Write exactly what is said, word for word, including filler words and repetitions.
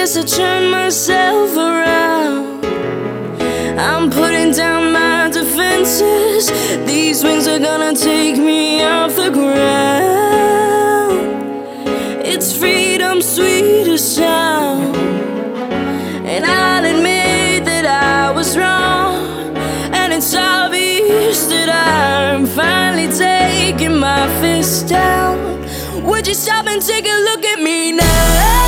as I turn myself around. I'm putting down my defenses. These wings are gonna take me off the ground. It's freedom's sweetest sound, and I'll admit that I was wrong. And it's obvious that I'm finally taking my fist down. Would you stop and take a look at me now?